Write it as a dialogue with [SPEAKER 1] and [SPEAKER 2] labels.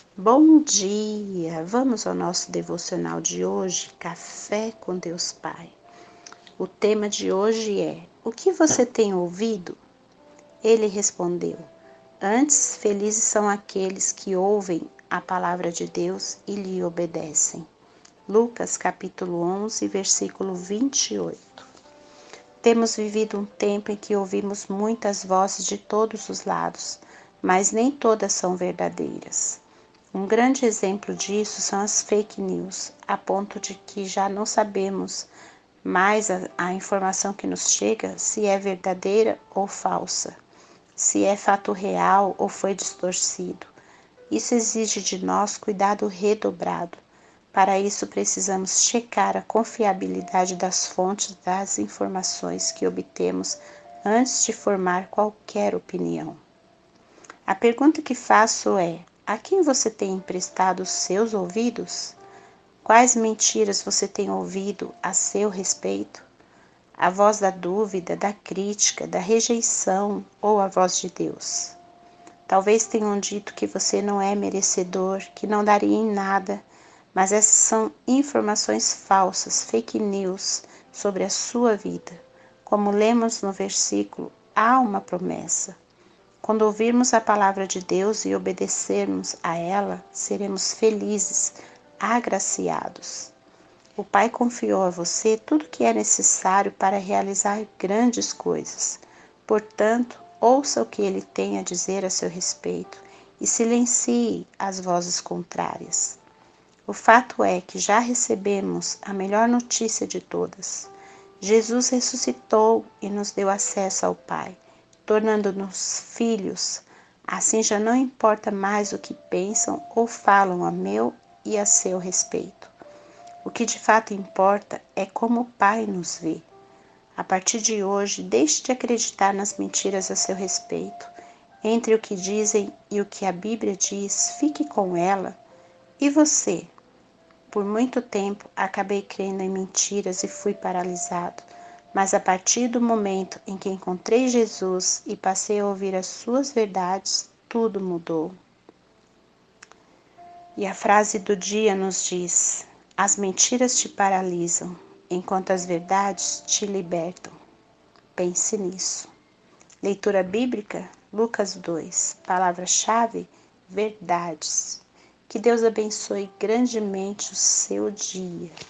[SPEAKER 1] Bom dia! Vamos ao nosso devocional de hoje, Café com Deus Pai. O tema de hoje é: o que você tem ouvido? Ele respondeu: antes, felizes são aqueles que ouvem a palavra de Deus e lhe obedecem. Lucas capítulo 11, versículo 28. Temos vivido um tempo em que ouvimos muitas vozes de todos os lados, mas nem todas são verdadeiras. Um grande exemplo disso são as fake news, a ponto de que já não sabemos mais a informação que nos chega se é verdadeira ou falsa, se é fato real ou foi distorcido. Isso exige de nós cuidado redobrado. Para isso, precisamos checar a confiabilidade das fontes das informações que obtemos antes de formar qualquer opinião. A pergunta que faço é: a quem você tem emprestado os seus ouvidos? Quais mentiras você tem ouvido a seu respeito? A voz da dúvida, da crítica, da rejeição ou a voz de Deus? Talvez tenham dito que você não é merecedor, que não daria em nada, mas essas são informações falsas, fake news sobre a sua vida. Como lemos no versículo, há uma promessa. Quando ouvirmos a palavra de Deus e obedecermos a ela, seremos felizes, agraciados. O Pai confiou a você tudo o que é necessário para realizar grandes coisas. Portanto, ouça o que Ele tem a dizer a seu respeito e silencie as vozes contrárias. O fato é que já recebemos a melhor notícia de todas. Jesus ressuscitou e nos deu acesso ao Pai, tornando-nos filhos. Assim já não importa mais o que pensam ou falam a meu e a seu respeito. O que de fato importa é como o Pai nos vê. A partir de hoje, deixe de acreditar nas mentiras a seu respeito. Entre o que dizem e o que a Bíblia diz, fique com ela. E você? Por muito tempo, acabei crendo em mentiras e fui paralisado. Mas a partir do momento em que encontrei Jesus e passei a ouvir as suas verdades, tudo mudou. E a frase do dia nos diz: as mentiras te paralisam, enquanto as verdades te libertam. Pense nisso. Leitura bíblica, Lucas 2. Palavra-chave, verdades. Que Deus abençoe grandemente o seu dia.